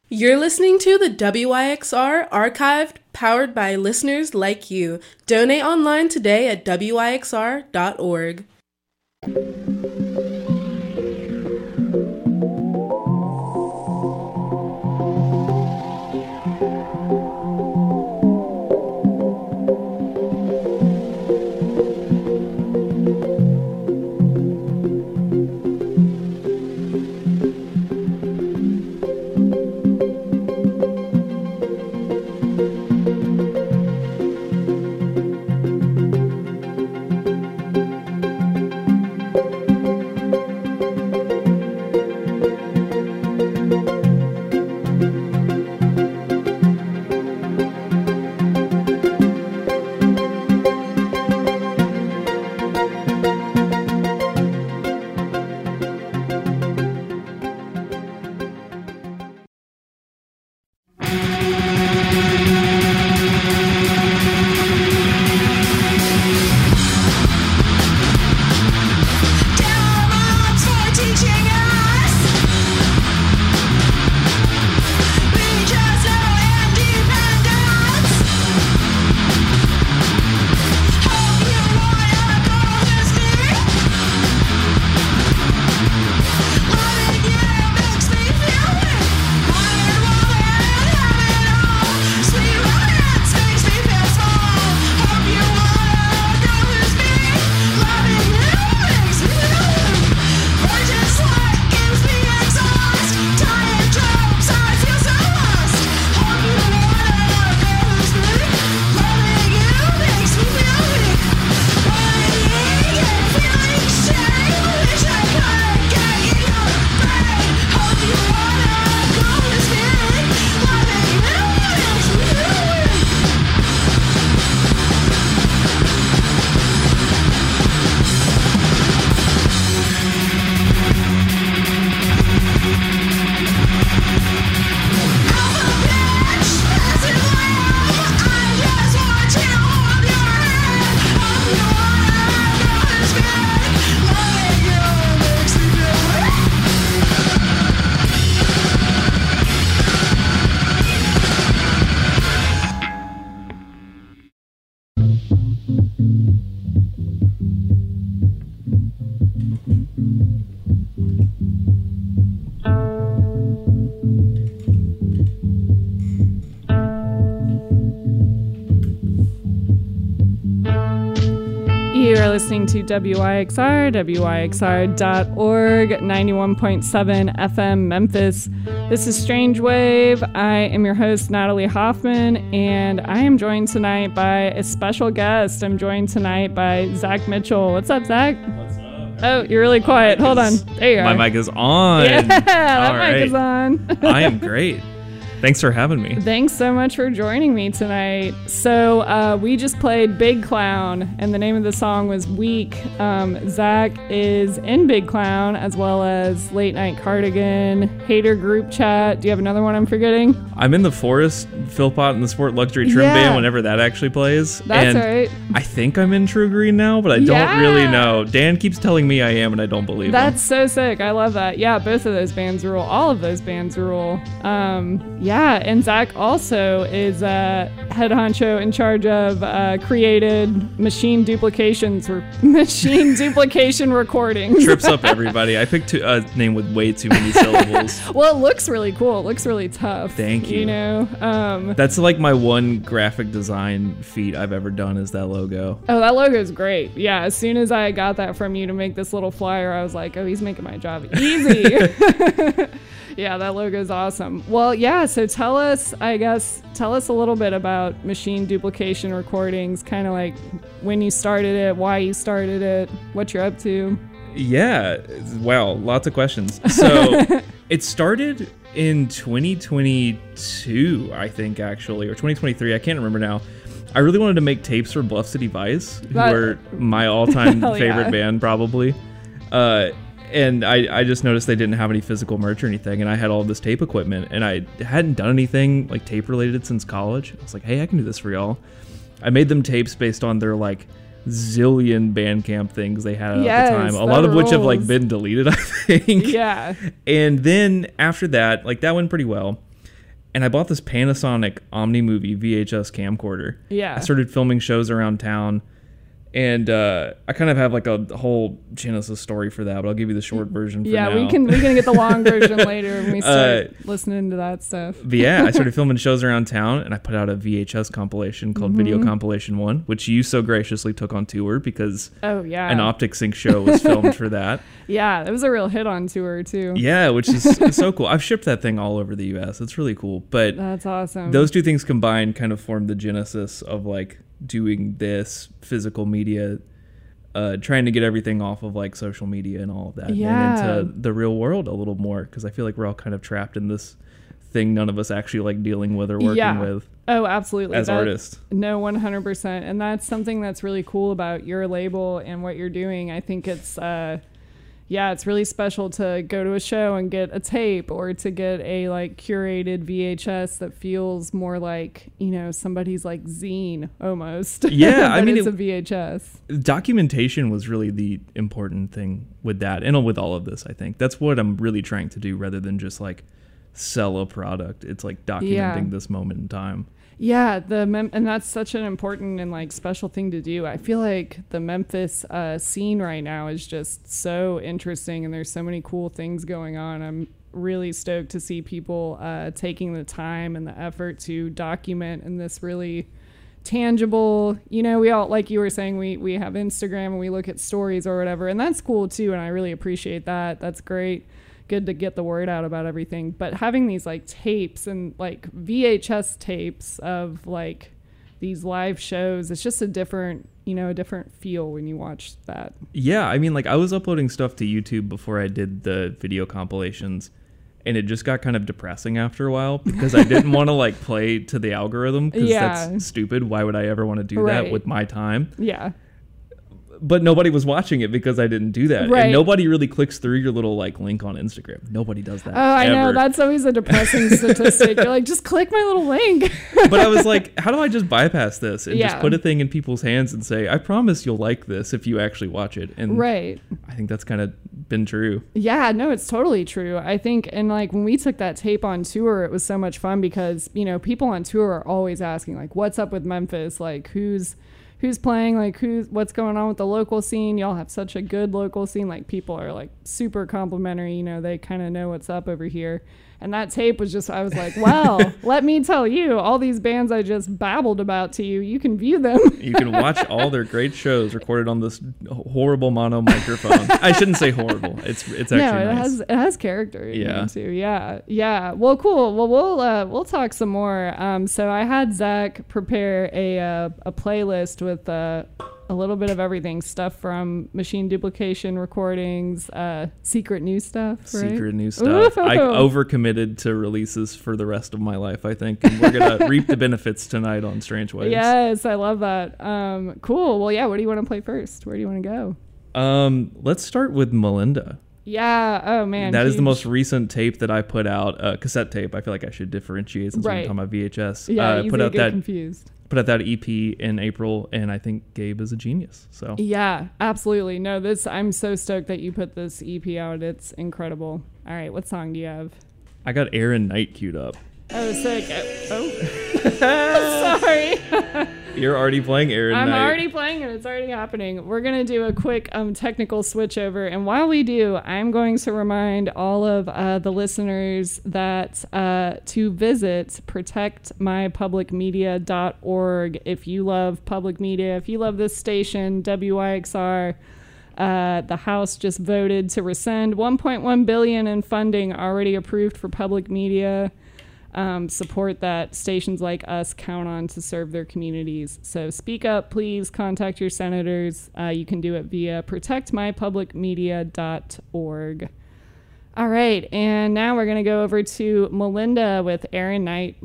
You're listening to the WYXR Archived, powered by listeners like you. Donate online today at wyxr.org. Listening to WYXR, WYXR.org, 91.7 FM Memphis. This is Strange Wave. I am your host, Natalie Hoffman, and I am joined tonight by a special guest. I'm joined tonight by Zach Mitchell. What's up, Zach? What's up? Oh, you're really quiet. Hold on. There you are. My mic is on. Yeah, that All mic is on. I am great. Thanks for having me. Thanks so much for joining me tonight. So we just played Big Clown, and the name of the song was Weak. Zach is in Big Clown, as well as Late Night Cardigan, Hater Group Chat. Do you have another one I'm forgetting? I'm in the Forest, Philpott, and the Sport Luxury Trim Band whenever that actually plays. That's right. I think I'm in True Green now, but I don't really know. Dan keeps telling me I am, and I don't believe him. That's so sick. I love that. Yeah, both of those bands rule. All of those bands rule. Yeah, and Zach also is head honcho in charge of created machine duplications or machine duplication recordings. Trips up everybody. I picked a name with way too many syllables. Well, it looks really cool. It looks really tough. Thank you. You know, that's like my one graphic design feat I've ever done is that logo. Oh, that logo is great. Yeah, as soon as I got that from you to make this little flyer, I was like, oh, he's making my job easy. Yeah, that logo is awesome. Well, yeah, so tell us a little bit about machine duplication recordings, kind of like when you started it, why you started it, what you're up to. Yeah, wow, lots of questions. So it started in 2022, I think, actually, or 2023, I can't remember now. I really wanted to make tapes for Bluff City Vice, who are my all-time favorite band, probably. And I just noticed they didn't have any physical merch or anything, and I had all this tape equipment, and I hadn't done anything like tape related since college. I was like, hey, I can do this for y'all. I made them tapes based on their like zillion Bandcamp things they had at the time, a lot of which have like been deleted, I think. Yeah. And then after that, like that went pretty well. And I bought this Panasonic OmniMovie VHS camcorder. Yeah. I started filming shows around town. And I kind of have like a whole Genesis story for that, but I'll give you the short version for now. Yeah, we can get the long version later when we start listening to that stuff. But yeah, I started filming shows around town, and I put out a VHS compilation called Video Compilation 1, which you so graciously took on tour because an Optic Sync show was filmed for that. Yeah, it was a real hit on tour too. Yeah, which is so cool. I've shipped that thing all over the U.S. It's really cool. But that's awesome. Those two things combined kind of formed the genesis of like doing this physical media, trying to get everything off of like social media and all of that and into the real world a little more, because I feel like we're all kind of trapped in this thing none of us actually like dealing with or working with. Oh, absolutely. As artists. No, 100%. And that's something that's really cool about your label and what you're doing. I think it's it's really special to go to a show and get a tape, or to get a like curated VHS that feels more like, you know, somebody's like zine almost. Yeah, I mean, it's a VHS. Documentation was really the important thing with that, and with all of this. I think that's what I'm really trying to do, rather than just like sell a product. It's like documenting this moment in time. Yeah, and that's such an important and like special thing to do. I feel like the Memphis scene right now is just so interesting, and there's so many cool things going on. I'm really stoked to see people taking the time and the effort to document in this really tangible, you know, we all, like you were saying, we have Instagram and we look at stories or whatever, and that's cool too, and I really appreciate that. That's great. Good to get the word out about everything. But having these like tapes and like VHS tapes of like these live shows, it's just a different feel when you watch that. Yeah, I mean, like I was uploading stuff to YouTube before I did the video compilations, and it just got kind of depressing after a while, because I didn't want to like play to the algorithm, because that's stupid. Why would I ever want to do that with my time? Yeah. But nobody was watching it because I didn't do that. Right. And nobody really clicks through your little like link on Instagram. Nobody does that. Oh, I know. That's always a depressing statistic. You're like, just click my little link. But I was like, how do I just bypass this and just put a thing in people's hands and say, I promise you'll like this if you actually watch it. And I think that's kind of been true. Yeah, no, it's totally true. I think, and like when we took that tape on tour, it was so much fun because, you know, people on tour are always asking like, what's up with Memphis? Like who's playing, like what's going on with the local scene? Y'all have such a good local scene. Like people are like super complimentary, you know, they kind of know what's up over here. And that tape was just, I was like, well, let me tell you, all these bands I just babbled about to you, you can view them. You can watch all their great shows recorded on this horrible mono microphone. I shouldn't say horrible. It's actually nice. It has character. Yeah. Too. Yeah. Yeah. Well, cool. Well, we'll talk some more. So I had Zach prepare a playlist with a little bit of everything, stuff from Machine Duplication recordings, secret new stuff, right? Secret new stuff. I overcommitted to releases for the rest of my life, I think, and we're gonna reap the benefits tonight on Strange Waves. Yes, I love that. Cool. Well, yeah, what do you want to play first? Where do you want to go? Let's start with Melinda. Yeah. Oh man. That is the most recent tape that I put out. Cassette tape. I feel like I should differentiate since we're talking about VHS. Yeah. Put out that. Confused. Put out that EP in April, and I think Gabe is a genius. So yeah, absolutely. No, I'm so stoked that you put this EP out. It's incredible. All right, what song do you have? I got Aaron Knight queued up. Oh, sick. Sorry. You're already playing Aaron Knight. I'm already playing it. It's already happening. We're going to do a quick technical switch over. And while we do, I'm going to remind all of the listeners that to visit protectmypublicmedia.org if you love public media, if you love this station, WYXR. The House just voted to rescind $1.1 billion in funding already approved for public media. Support that stations like us count on to serve their communities. So speak up, please. Contact your senators. You can do it via protectmypublicmedia.org. All right, and now we're going to go over to Melinda with Aaron Knight.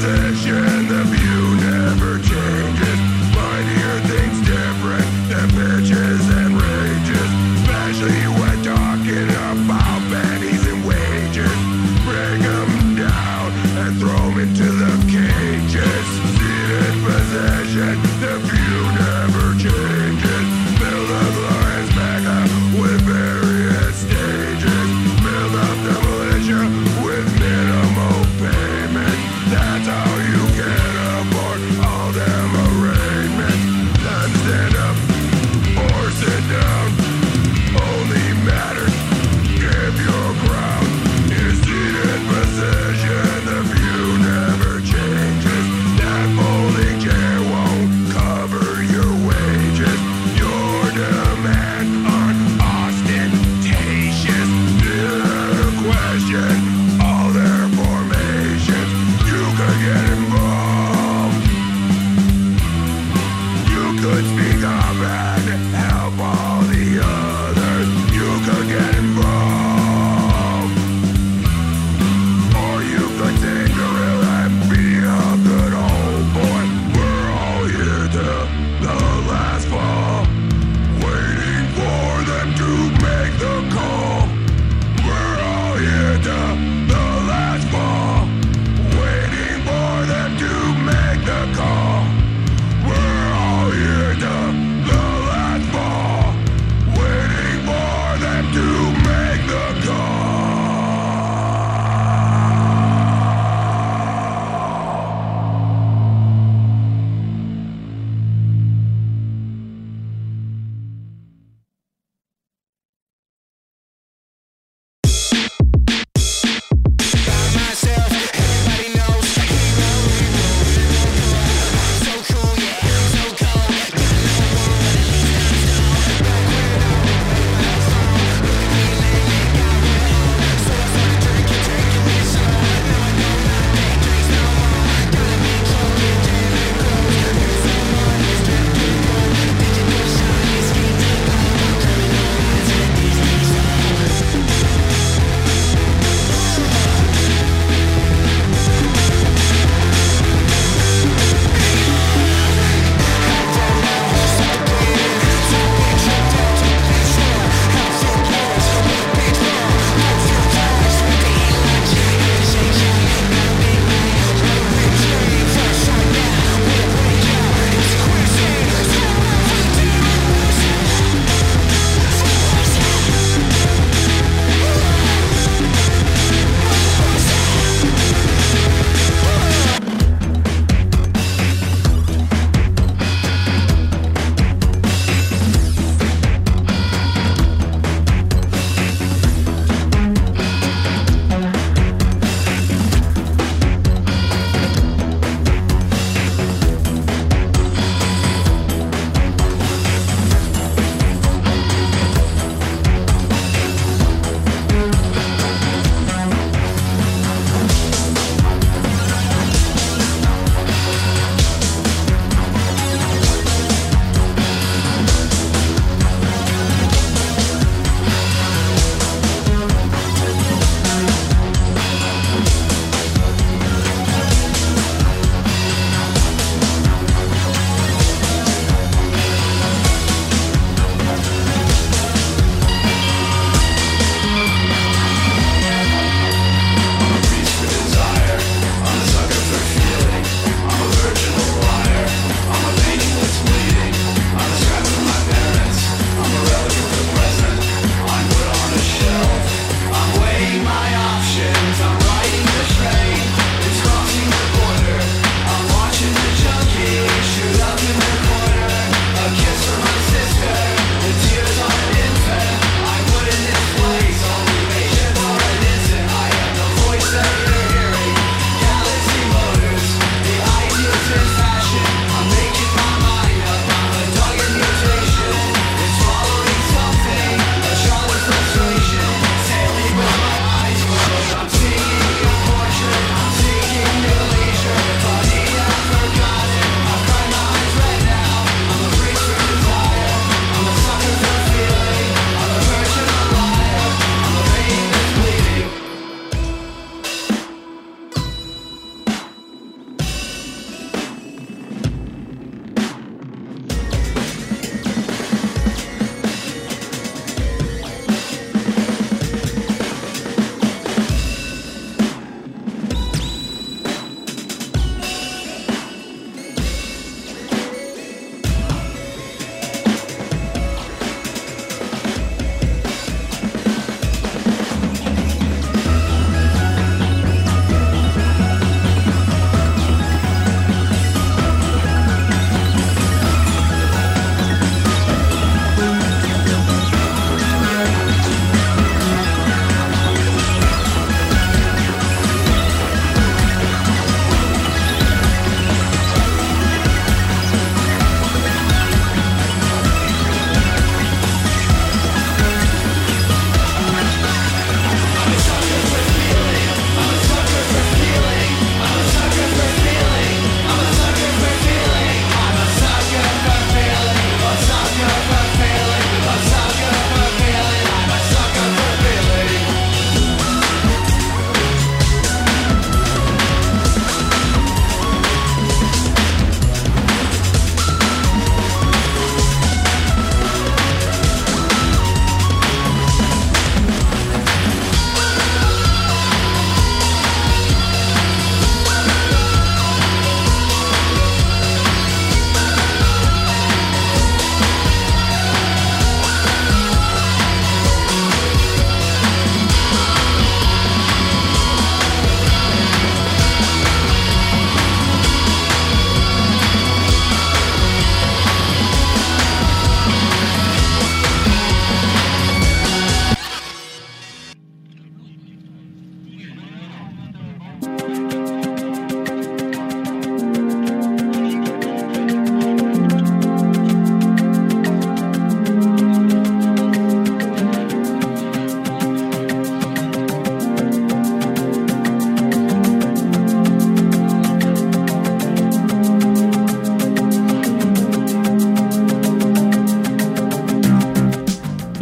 position, the view never changes. Mightier things different than pitches and ranges, especially when talking about pennies and wages. Bring 'em down and throw 'em into the cages. Seated position, the view never changes. Build a glorious mega with various stages. Build up the militia with minimal payment. That's how you can afford all them arraignments. Time to stand up or sit down only matters if your ground is seated position. The view never changes. That folding chair won't cover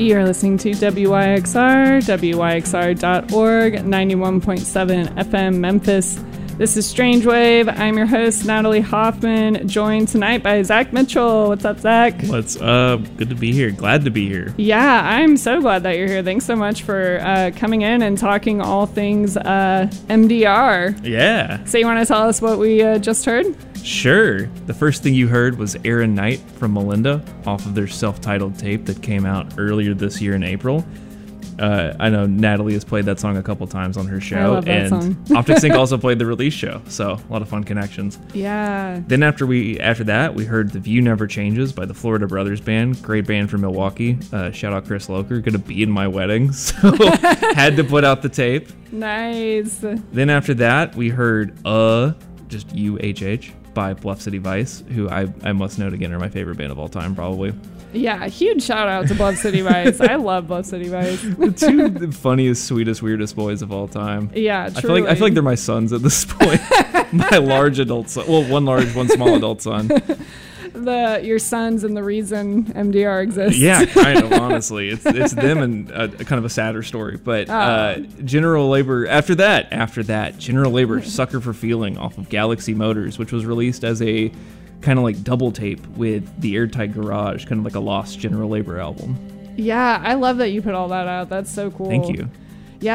You're listening to WYXR, WYXR.org, 91.7 FM Memphis. This is Strange Wave. I'm your host, Natalie Hoffman, joined tonight by Zach Mitchell. What's up, Zach? What's up? Good to be here. Glad to be here. Yeah, I'm so glad that you're here. Thanks so much for coming in and talking all things MDR. Yeah. So you want to tell us what we just heard? Sure. The first thing you heard was Aaron Knight from Melinda off of their self-titled tape that came out earlier this year in April. I know Natalie has played that song a couple times on her show. I love that and song. Optic Sync also played the release show, so a lot of fun connections. Yeah. Then after that, we heard The View Never Changes by the Florida Brothers Band. Great band from Milwaukee. Shout out Chris Loker. Gonna be in my wedding, so had to put out the tape. Nice. Then after that, we heard just UHH by Bluff City Vice, who I must note again are my favorite band of all time, probably. Yeah, huge shout out to Bluff City Vice. I love Bluff City Vice. The two funniest, sweetest, weirdest boys of all time. Yeah, truly. I feel like they're my sons at this point. My large adult son. Well, one large, one small adult son. Your sons and the reason MDR exists. Yeah, kind of, honestly. It's them and kind of a sadder story. But General Labor, after that, General Labor, Sucker for Feeling off of Galaxy Motors, which was released as a kind of like double tape with the Airtight Garage, kind of like a lost General Labor album. Yeah, I love that you put all that out. That's so cool. Thank you. Yeah,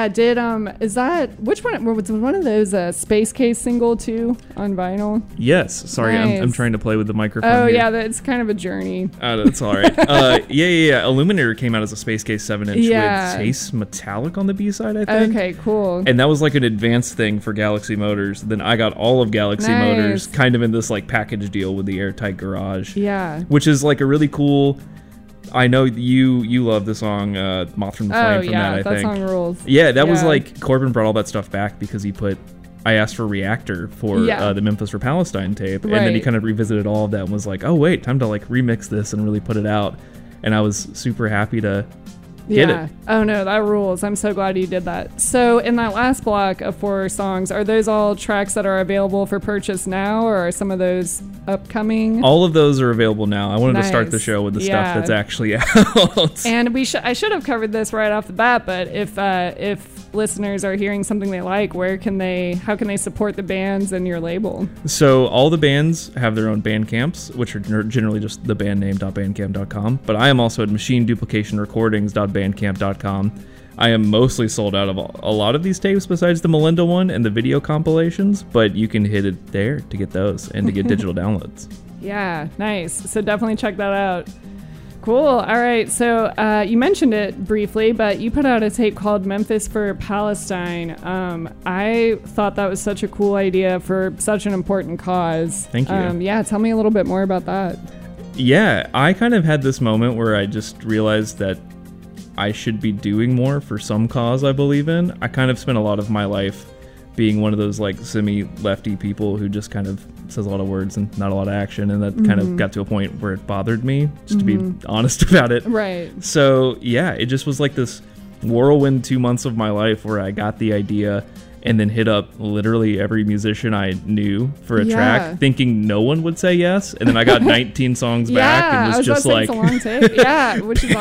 which one was one of those Space Case single too on vinyl? Yes. Sorry, Nice. I'm trying to play with the microphone. Oh here. yeah, it's kind of a journey. That's all right. Yeah. Illuminator came out as a Space Case 7-inch Yeah. with Chase Metallic on the B-side, I think. Okay, cool. And that was like an advanced thing for Galaxy Motors. Then I got all of Galaxy Nice. Motors kind of in this like package deal with the Airtight Garage. Yeah. Which is like a really cool... I know you love the song Moth from the Flame from that, I think. Song rules. Yeah, that was like Corbin brought all that stuff back because I asked for Reactor for the Memphis for Palestine tape, and then he kind of revisited all of that and was like, oh wait, time to like remix this and really put it out. And I was super happy to get it. Oh no, that rules. I'm so glad you did that. So in that last block of 4 songs, are those all tracks that are available for purchase now, or are some of those upcoming? All of those are available now. I wanted to start the Nice. show with the Yeah. stuff that's actually out. And I should have covered this right off the bat, but if listeners are hearing something they like, how can they support the bands and your label? So all the bands have their own band camps, which are generally just the band name.bandcamp.com. But I am also at machineduplicationrecordings.bandcamp.com. I am mostly sold out of a lot of these tapes besides the Melinda one and the video compilations, but you can hit it there to get those and to get digital downloads. Yeah, nice. So definitely check that out. Cool. All right. So you mentioned it briefly, but you put out a tape called Memphis for Palestine. I thought that was such a cool idea for such an important cause. Thank you. Yeah, tell me a little bit more about that. Yeah, I kind of had this moment where I just realized that I should be doing more for some cause I believe in. I kind of spent a lot of my life being one of those like semi-lefty people who just kind of says a lot of words and not a lot of action, and that kind of got to a point where it bothered me, just to be honest about it. Right. So yeah, it just was like this whirlwind 2 months of my life where I got the idea and then hit up literally every musician I knew for a track, thinking no one would say yes. And then I got 19 songs back and was just like... it's a long tape. Yeah, which is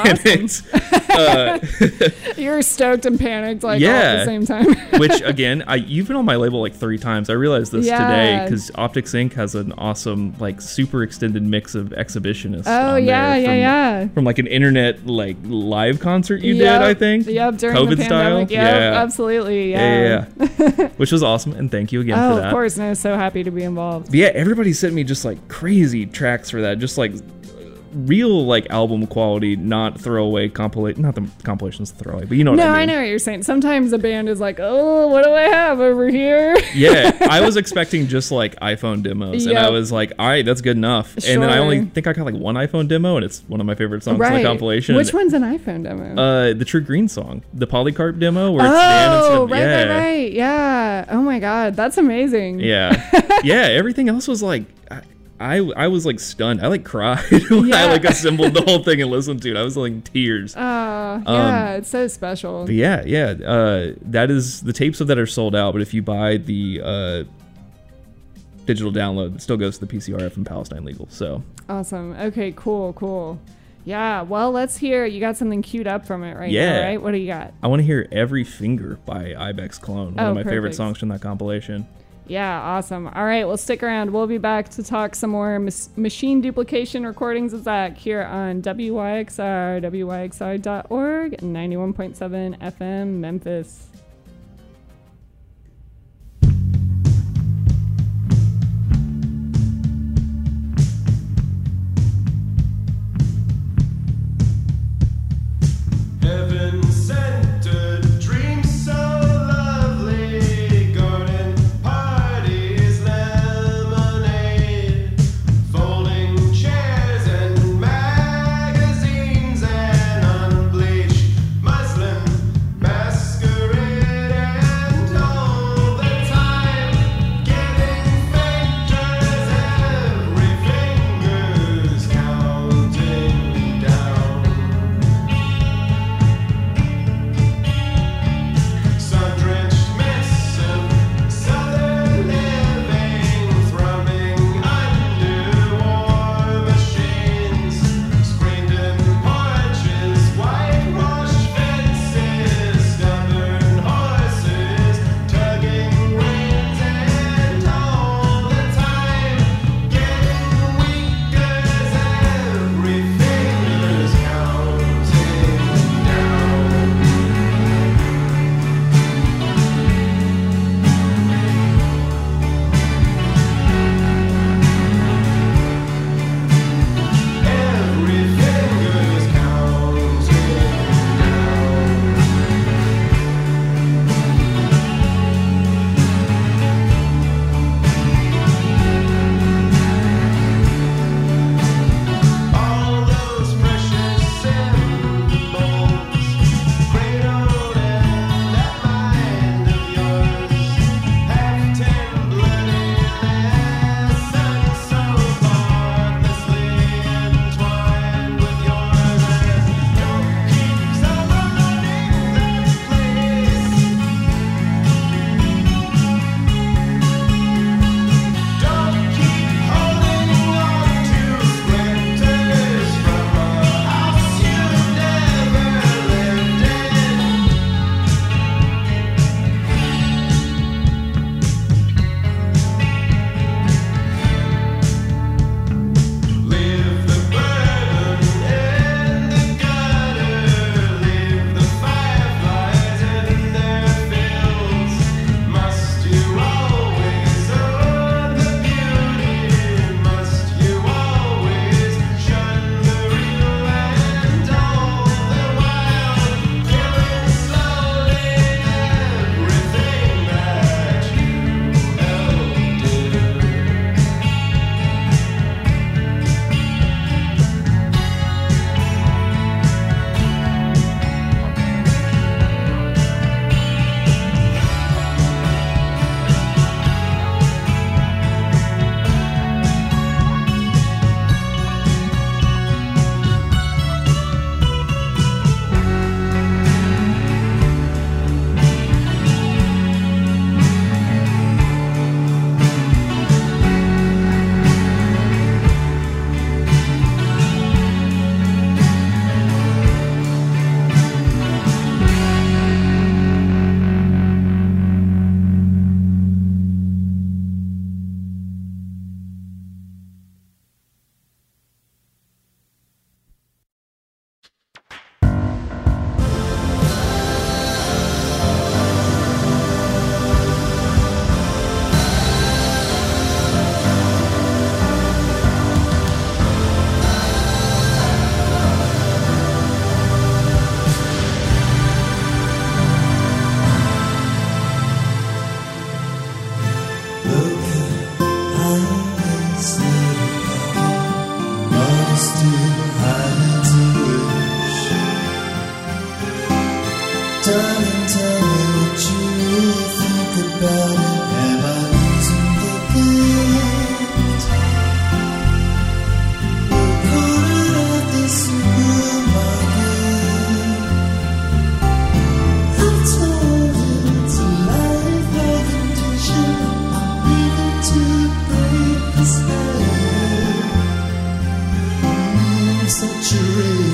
awesome. You're stoked and panicked all at the same time. Which, again, you've been on my label like 3 times. I realized this today because Optic Sync has an awesome, like, super extended mix of exhibitionists. Oh, yeah. From like an internet, like, live concert you did, I think. Yep, during COVID the pandemic. style. Yep, absolutely. Yeah. Which was awesome, and thank you again for that. Of course, no, so happy to be involved. But yeah, everybody sent me just like crazy tracks for that, just like real like album quality, not throwaway compilation. Not the compilations throwaway, but you know what I mean. No, I know what you're saying. Sometimes a band is like, oh, what do I have over here? Yeah, I was expecting just like iPhone demos, and I was like, all right, that's good enough. Sure. And then I only think I got like one iPhone demo, and it's one of my favorite songs in the compilation. Which one's an iPhone demo? The True Green song, the Polycarp demo, where it's Dan instead of, right. Yeah. Oh my God, that's amazing. Yeah. Yeah, everything else was like, I was like stunned. I like cried when I like assembled the whole thing and listened to it. I was like in tears. Yeah, it's so special. But yeah. That is, the tapes of that are sold out, but if you buy the digital download, it still goes to the PCRF and Palestine Legal. So awesome. Okay, cool. Yeah, well, let's hear. You got something queued up from it right now, Yeah. right? What do you got? I want to hear Every Finger by Ibex Clone, one Oh, of my favorite perfect. songs from that compilation. Yeah, awesome. All right, well, stick around. We'll be back to talk some more machine duplication recordings of Zach here on WYXR, WYXR.org, 91.7 FM, Memphis. Heaven sent a dream so lovely, garden parties, lemonade, folding chairs and magazines and unbleached muslin, masquerade, and all the time getting fainter as every finger's counting down. Sun-drenched mess of southern living, thrumming under war machines, screened-in porches, whitewashed fences, stubborn horses, tugging reins, and all the time getting weaker as every finger's counting down. Every finger's counting down. All those precious symbols, cradled in that mind of yours, have ten bloody lessons so thoughtlessly entwined with yours, and don't keep summoning that place. Don't keep holding on to splinters from a house you never lived in. Leave the burden in the gutter, leave the fireflies in their fields. Must you always own the beauty? Must you always shun the real, and all the while killing slowly everything that you held dear? Darling, tell me what you think about it. Am I losing the bet? We're cornered at the supermarket. I've told you it's a life or condition. I'm leaving to break this head. Such a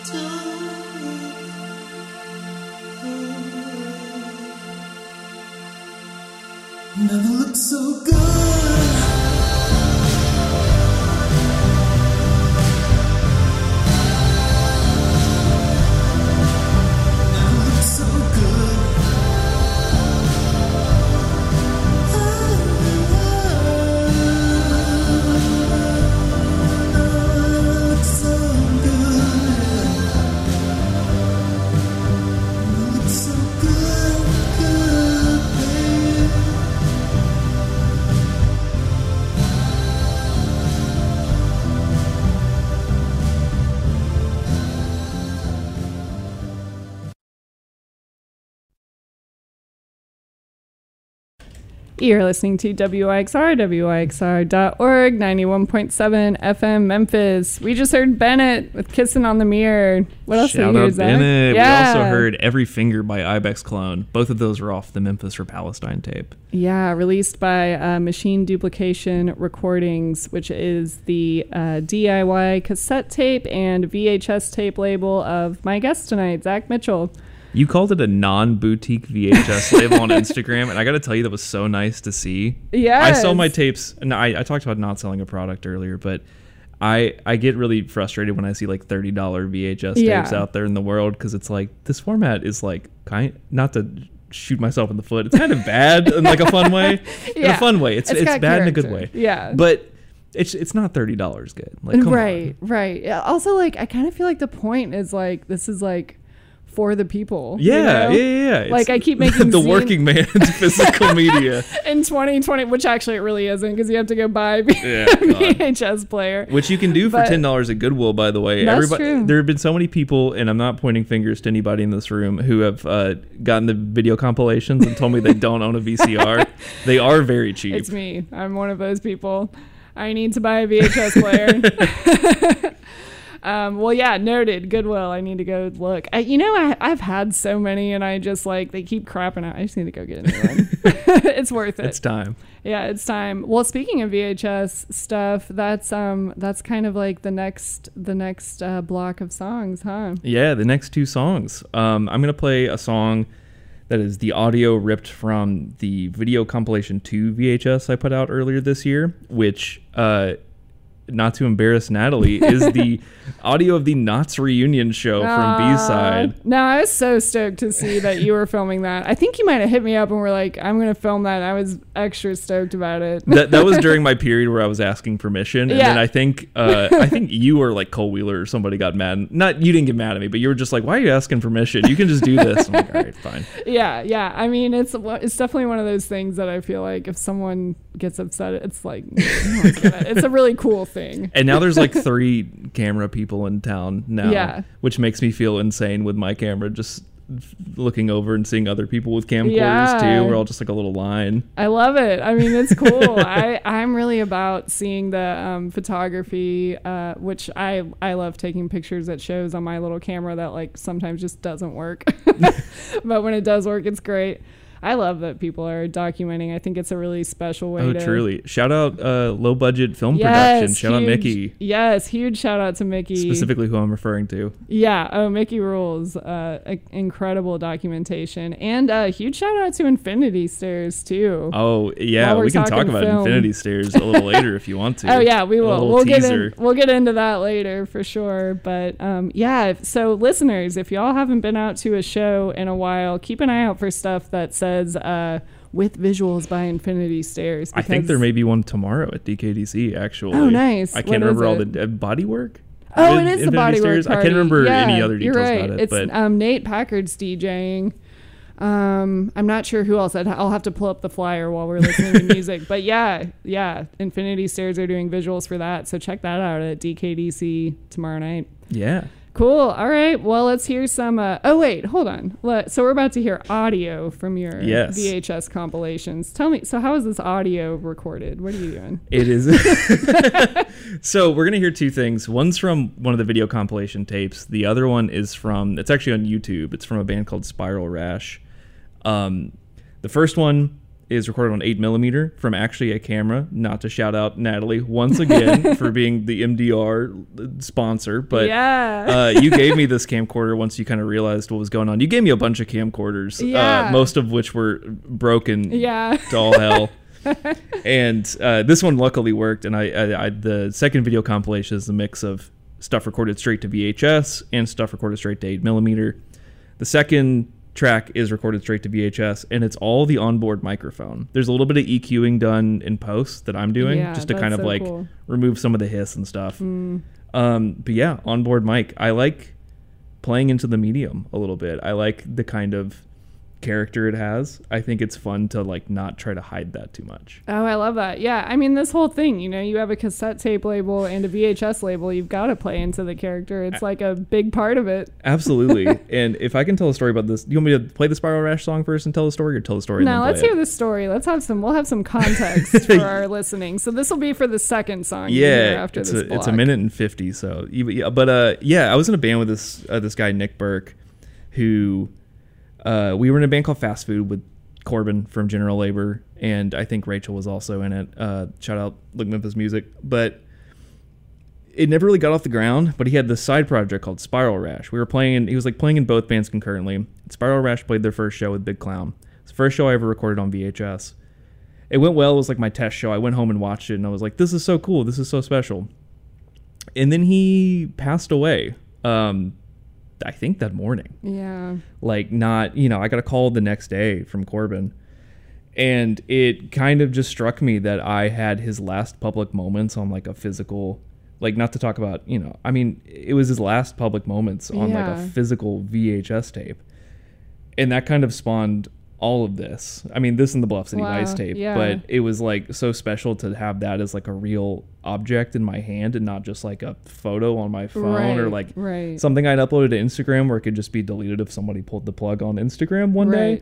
Never looked so good. Never looked so good. Never looked so good. Never looked so good, babe. You're listening to WYXR, WYXR.org, 91.7 FM Memphis. We just heard Bennett with Kissing on the Mirror. What else Shout did we hear, out Zach? Bennett. Yeah. We also heard Every Finger by Ibex Clone. Both of those are off the Memphis for Palestine tape. Yeah, released by Machine Duplication Recordings, which is the DIY cassette tape and VHS tape label of my guest tonight, Zach Mitchell. You called it a non-boutique VHS label on Instagram, and I got to tell you, that was so nice to see. Yeah, I sell my tapes, and I talked about not selling a product earlier, but I get really frustrated when I see like $30 VHS Yeah. tapes out there in the world, because it's like, this format is like, not to shoot myself in the foot, it's kind of bad in like a fun way. In Yeah. a fun way. It's It's got bad in a good character. way. Yeah. But it's not $30 good. Like, come Right, on. right. Yeah, also, like, I kind of feel like the point is like, this is like for the people. you Yeah, know? yeah. Like, I keep making the zine- working man's physical media. In 2020, which actually it really isn't, because you have to go buy Yeah, God. VHS player. Which you can do for But- $10 at Goodwill, by the way. That's true. There have been so many people, and I'm not pointing fingers to anybody in this room, who have gotten the video compilations and told me they don't own a VCR. They are very cheap. It's me. I'm one of those people. I need to buy a VHS player. Well, yeah, noted. Goodwill. I need to go look. I've had so many, and I just like, they keep crapping out. I just need to go get a new one. It's worth it. It's time. Yeah, it's time. Well, speaking of VHS stuff, that's kind of like the next block of songs, huh? Yeah, the next two songs. I'm going to play a song that is the audio ripped from the video compilation 2 VHS I put out earlier this year, which, not to embarrass Natalie, is the audio of the Knots reunion show from B-Side. No, I was so stoked to see that you were filming that. I think you might have hit me up and were like, I'm going to film that. And I was extra stoked about it. That was during my period where I was asking permission, and Yeah. then I think you or like Cole Wheeler or somebody got mad. Not, you didn't get mad at me, but you were just like, "Why are you asking permission? You can just do this." I'm like, "All right, fine." Yeah. I mean, it's definitely one of those things that I feel like if someone gets upset, it's like, it's a really cool thing. And now there's like 3 camera people in town now, Yeah. which makes me feel insane with my camera, just looking over and seeing other people with camcorders Yeah. too. We're all just like a little line. I love it. I mean, it's cool. I'm really about seeing the photography, which I love taking pictures at shows on my little camera that like sometimes just doesn't work. But when it does work, it's great. I love that people are documenting. I think it's a really special way Oh, to... truly. Shout out low budget film Yes, production. Shout out huge- Mickey. Yes, huge shout out to Mickey. Specifically who I'm referring to. Yeah. Oh, Mickey rules. Incredible documentation. And huge shout out to Infinity Stairs, too. Oh, yeah, While we're we can talk talking about film. Infinity Stairs a little later if you want to. Oh yeah, we A will. little We'll teaser. get into that later for sure. But yeah, so listeners, if y'all haven't been out to a show in a while, keep an eye out for stuff that says with visuals by Infinity Stairs. I think because- there may be one tomorrow at DKDC, actually. Oh, nice. I What can't is remember all it? the bodywork. Oh, with it is the Infinity Bodywork Stairs. party. I can't remember Yeah, any other details you're right. about it. It's But Nate Packard's DJing. I'm not sure who else. I'll have to pull up the flyer while we're listening to music. But yeah, Infinity Stairs are doing visuals for that. So check that out at DKDC tomorrow night. yeah. Cool. All right. Well, let's hear some. Oh, wait. Hold on. So we're about to hear audio from your Yes. VHS compilations. Tell me. So how is this audio recorded? What are you doing? It is. So we're going to hear 2 things. One's from one of the video compilation tapes. The other one is from, it's actually on YouTube. It's from a band called Spiral Rash. The first one is recorded on 8mm from actually a camera. Not to shout out Natalie once again for being the MDR sponsor, but you gave me this camcorder once you kind of realized what was going on. You gave me a bunch of camcorders, most of which were broken to all hell. And this one luckily worked, and I the second video compilation is a mix of stuff recorded straight to VHS and stuff recorded straight to 8mm. The second track is recorded straight to VHS, and it's all the onboard microphone. There's a little bit of EQing done in post that I'm doing just to kind of like cool. remove some of the hiss and stuff. But yeah, onboard mic. I like playing into the medium a little bit. I like the kind of character it has. I think it's fun to like not try to hide that too much. Oh, I love that. Yeah, I mean, this whole thing, you know, you have a cassette tape label and a VHS label. You've got to play into the character. It's like a big part of it. Absolutely. And if I can tell a story about this, you want me to play the Spiral Rash song first and tell the story, or tell the story? No, and then let's play hear it? the story. We'll have some context for our listening. So this will be for the second song. you hear after it's this a block. minute and 50. So, I was in a band with this guy Nick Burke, who we were in a band called Fast Food with Corbin from General Labor, and I think Rachel was also in it. Shout out Look Memphis Music. But it never really got off the ground, but he had this side project called Spiral Rash. He was like playing in both bands concurrently. Spiral Rash played their first show with Big Clown. It's the first show I ever recorded on VHS. It went well. It was like my test show. I went home and watched it, and I was like, this is so cool. This is so special. And then he passed away. I think that morning. Yeah. Like, not, you know, I got a call the next day from Corbin, and it kind of just struck me that I had his last public moments on like a physical, like, not to talk about, you know, I mean, it was his last public moments on like a physical VHS tape. And that kind of spawned all of this. I mean, this and the Bluff City Vice tape, but it was like so special to have that as like a real object in my hand and not just like a photo on my phone or like something I'd uploaded to Instagram where it could just be deleted if somebody pulled the plug on Instagram one day.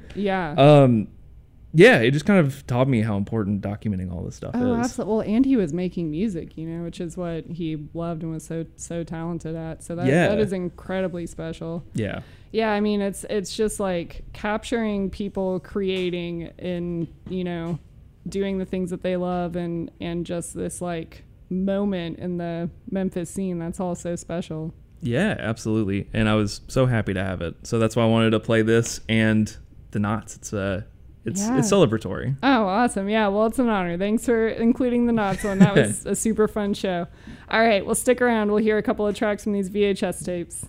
Yeah, it just kind of taught me how important documenting all this stuff is. Absolutely. Well, and he was making music, you know, which is what he loved and was so talented at. So that is incredibly special. Yeah. Yeah, I mean, it's just like capturing people creating and, you know, doing the things that they love and just this like moment in the Memphis scene. That's all so special. Yeah, absolutely. And I was so happy to have it. So that's why I wanted to play this and the Knots. It's celebratory. Oh, awesome. Yeah, well, it's an honor. Thanks for including the Knots one. That was a super fun show. All right, well, stick around. We'll hear a couple of tracks from these VHS tapes.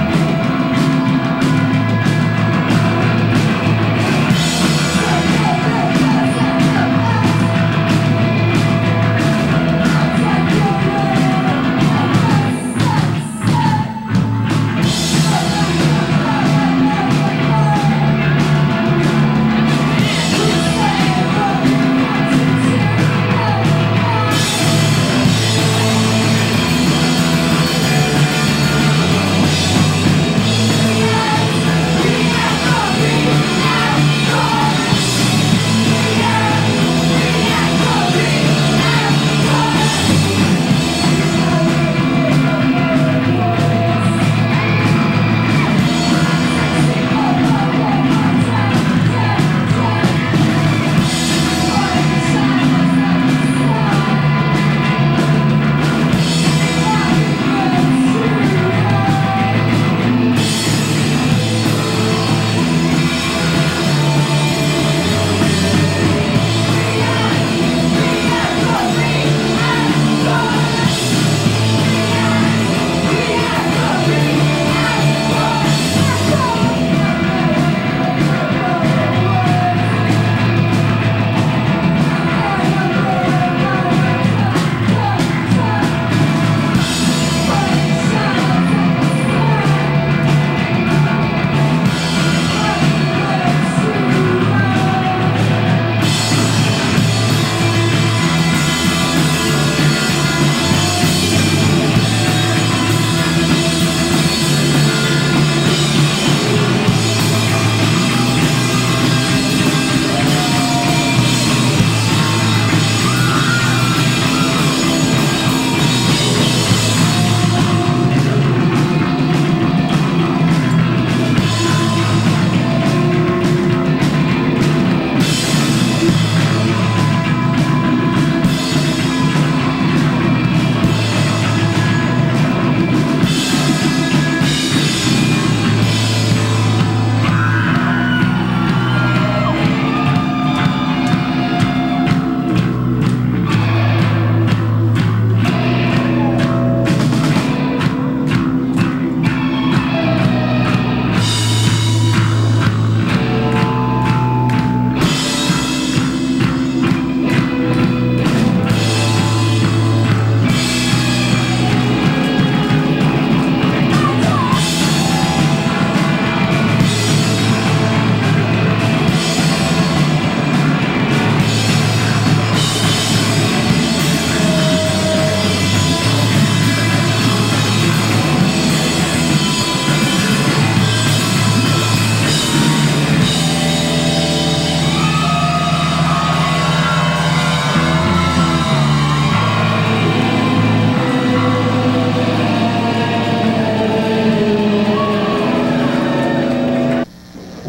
Thank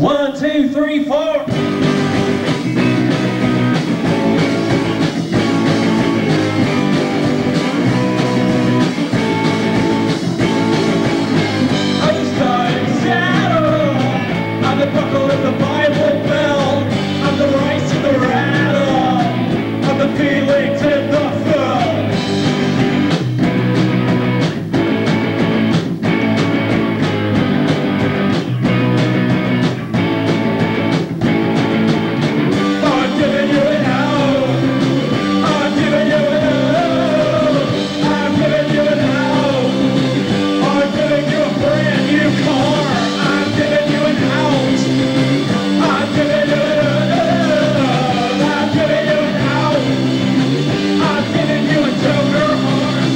1, 2, 3, 4. I'm the buckle in the Bible belt. I'm the rice in the rattle. I'm the feelings in the film. I'm giving you an out. I'm giving you an out. I'm giving you an out. I'm giving you a brand new car. I'm giving you an out. I'm giving you an out. I'm giving you an out. I'm giving you a donor heart.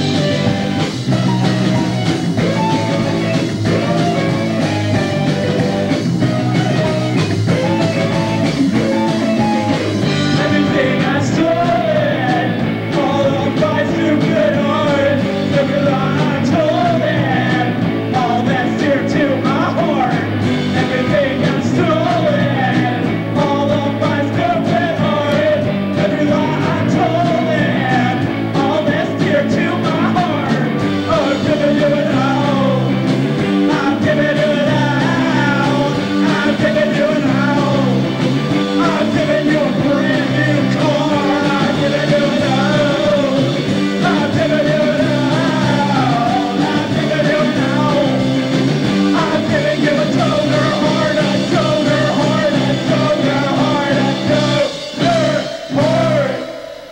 Everything I stolen, all of my stupid art, every lie I told it, all that's dear to my heart. Everything I stolen, all of my stupid art, every lie I told it, all that's dear to my heart. I'm giving you an out. I'm giving you an out. I'm giving you an out. I'm giving you a brand new car. I'm giving you an out. I'm giving you an out. I'm giving you an out. I'm giving you a donor heart, a donor heart, a donor heart, a donor heart.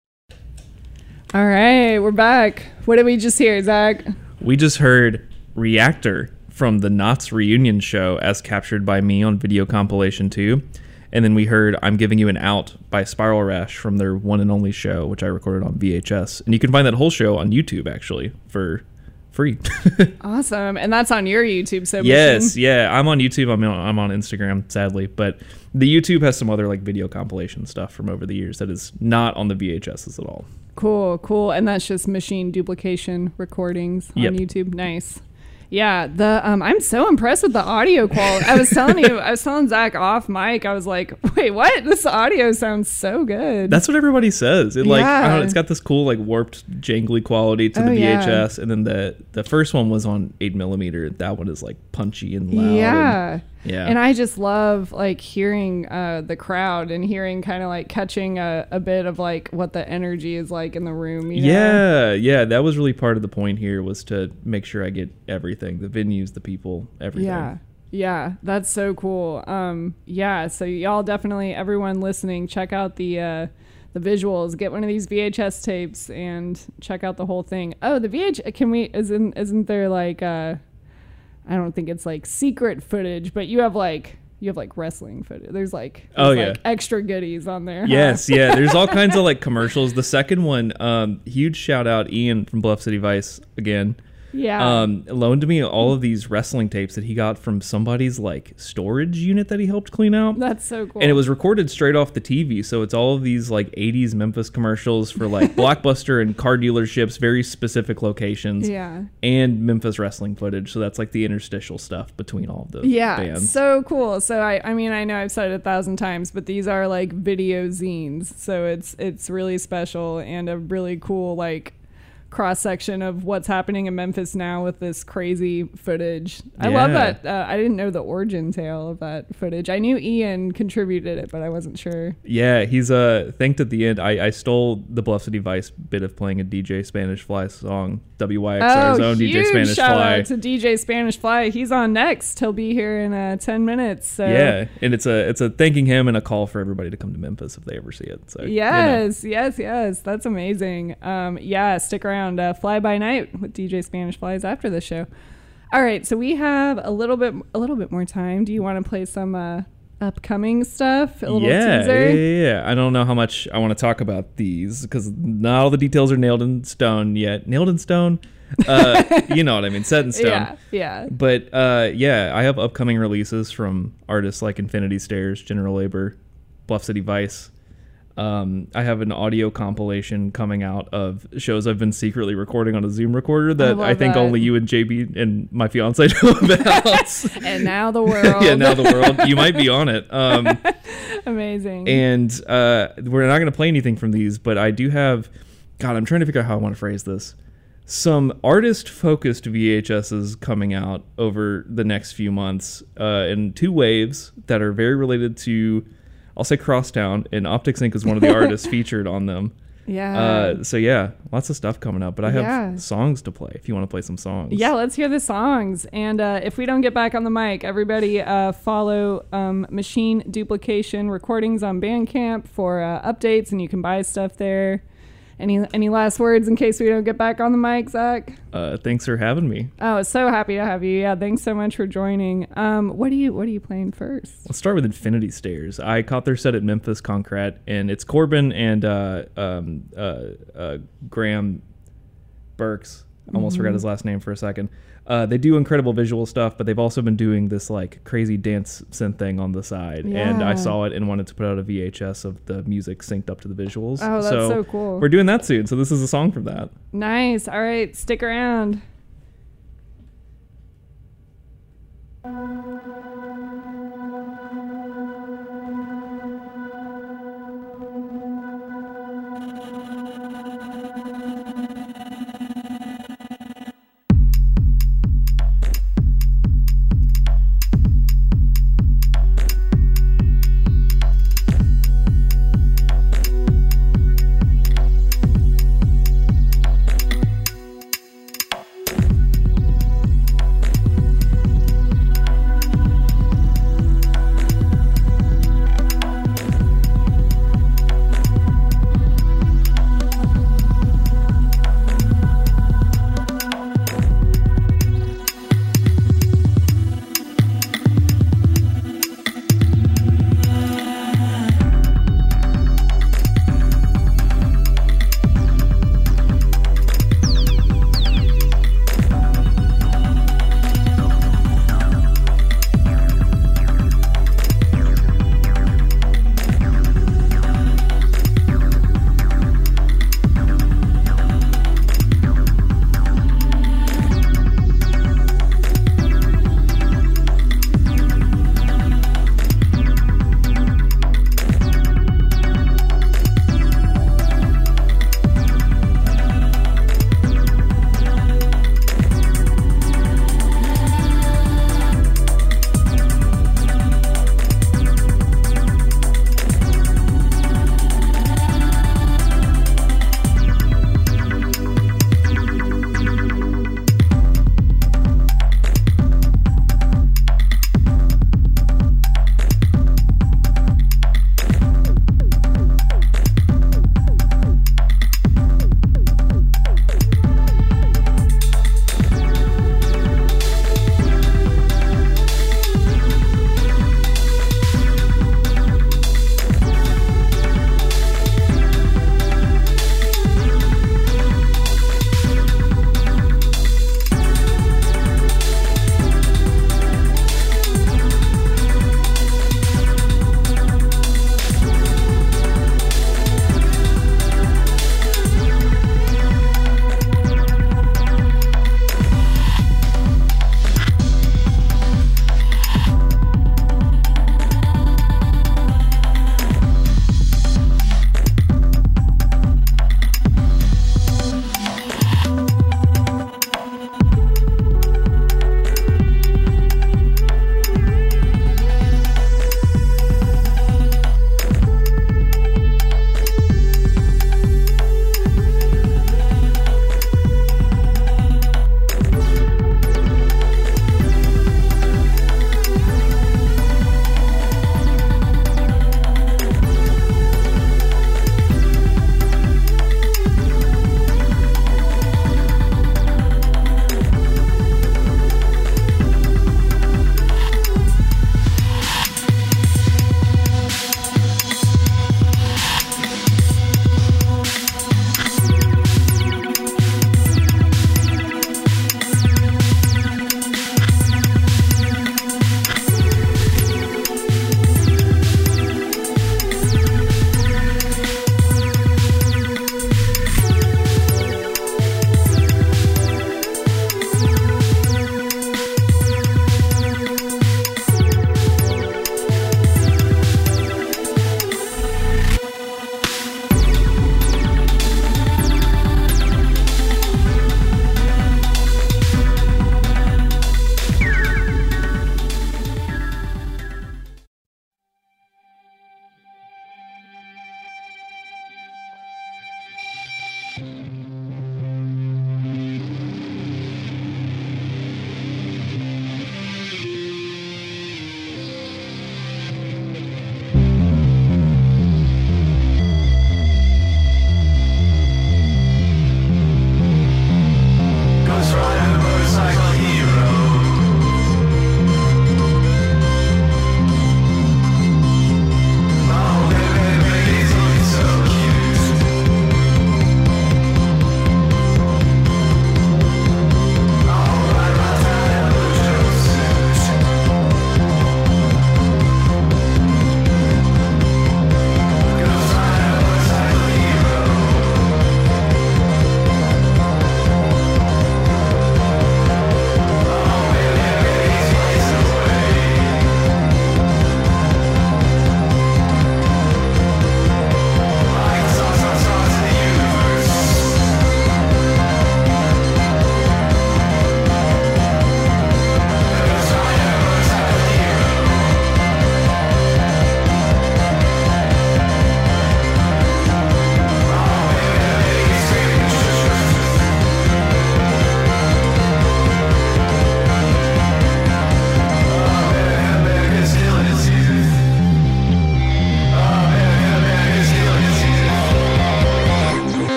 All right, we're back. What did we just hear, Zach? We just heard Reactor from the Knots reunion show as captured by me on video compilation 2. And then we heard I'm Giving You an Out by Spiral Rash from their one and only show, which I recorded on VHS. And you can find that whole show on YouTube, actually, for free. Awesome. And that's on your YouTube, so Yes, Machine. yeah. I'm on YouTube. I'm on Instagram, sadly. But the YouTube has some other like video compilation stuff from over the years that is not on the VHSs at all. Cool. And that's just machine duplication recordings on Yep. YouTube. Nice. Yeah, I'm so impressed with the audio quality. I was telling Zach off mic, I was like, wait, what? This audio sounds so good. That's what everybody says. It like I don't know, Yeah. it's got this cool like warped jangly quality to the Oh, yeah. VHS, and then the first one was on 8mm. That one is like punchy and loud. Yeah. Yeah. And I just love like hearing the crowd and hearing kind of like catching a bit of like what the energy is like in the room. You know? Yeah, that was really part of the point here, was to make sure I get everything, the venues, the people, everything. Yeah, that's so cool. So y'all definitely, everyone listening, check out the visuals. Get one of these VHS tapes and check out the whole thing. Oh, the isn't there like I don't think it's like secret footage, but you have like wrestling footage. There's like extra goodies on there. huh? Yes, yeah. There's all kinds of like commercials. The second one, huge shout out Ian from Bluff City Vice again. Yeah. Loaned me all of these wrestling tapes that he got from somebody's like storage unit that he helped clean out. That's so cool. And it was recorded straight off the TV, so it's all of these like 80s Memphis commercials for like Blockbuster and car dealerships, very specific locations. Yeah. And Memphis wrestling footage, so that's like the interstitial stuff between all of the bands. So cool. So I mean, I know I've said it 1,000 times, but these are like video zines, so it's really special and a really cool like cross section of what's happening in Memphis now with this crazy footage. I love Yeah. that. I didn't know the origin tale of that footage. I knew Ian contributed it, but I wasn't sure. Yeah, he's thanked at the end. I stole the Bluff City Vice bit of playing a DJ Spanish Fly song, WYXR's own DJ huge Spanish shout Fly. out to DJ Spanish Fly. He's on next. He'll be here in 10 minutes. So Yeah, and it's a thanking him and a call for everybody to come to Memphis if they ever see it. So Yes. That's amazing. Stick around. Fly by Night with DJ Spanish Flies after the show. All right, so we have a little bit more time. Do you want to play some upcoming stuff? A little teaser? Yeah. I don't know how much I want to talk about these because not all the details are nailed in stone yet. Nailed in stone? You know what I mean? Set in stone. Yeah. But I have upcoming releases from artists like Infinity Stairs, General Labor, Bluff City Vice. I have an audio compilation coming out of shows I've been secretly recording on a Zoom recorder that I think that. only you and JB and my fiance know about. And now the world. Yeah, now the world. You might be on it. Amazing. And we're not going to play anything from these, but I do have... God, I'm trying to figure out how I want to phrase this. Some artist-focused VHSs coming out over the next few months in 2 waves that are very related to, I'll say, Crosstown, and Optics Inc. is one of the artists featured on them. Yeah. So yeah, lots of stuff coming up, but I have Yeah. songs to play if you want to play some songs. Yeah, let's hear the songs. And if we don't get back on the mic, everybody follow Machine Duplication Recordings on Bandcamp for updates, and you can buy stuff there. Any last words in case we don't get back on the mic, Zach? Thanks for having me. Oh, so happy to have you. Yeah, thanks so much for joining. What are you playing first? Let's start with Infinity Stairs. I caught their set at Memphis Concrete, and it's Corbin and Graham Burks. Almost forgot his last name for a second. They do incredible visual stuff, but they've also been doing this like crazy dance synth thing on the side. Yeah. And I saw it and wanted to put out a VHS of the music synced up to the visuals. Oh, that's so cool. We're doing that soon. So this is a song from that. Nice. All right, stick around.